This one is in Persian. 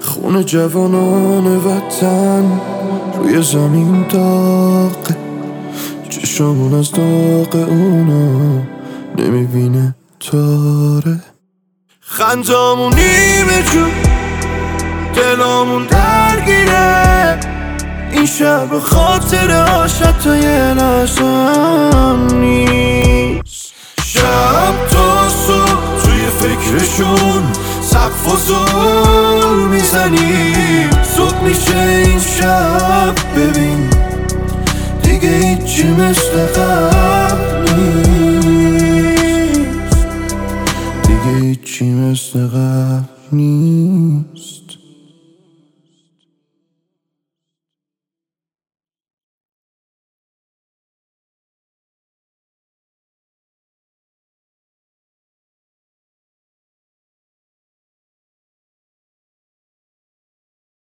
خون جوانان وطن روی زمین داغه، چشامون از داغ اونا نمیبینه تاره. خندامون نیمه جون، دلامون درگیره، این شب خاطر عاشق یه لحظم نیست. شب تا صبح توی فکرشون سقف و زور میزنیم، صبح میشه این شب ببین دیگه هیچی مثل قبل نیست، دیگه هیچی مثل قبل نیست.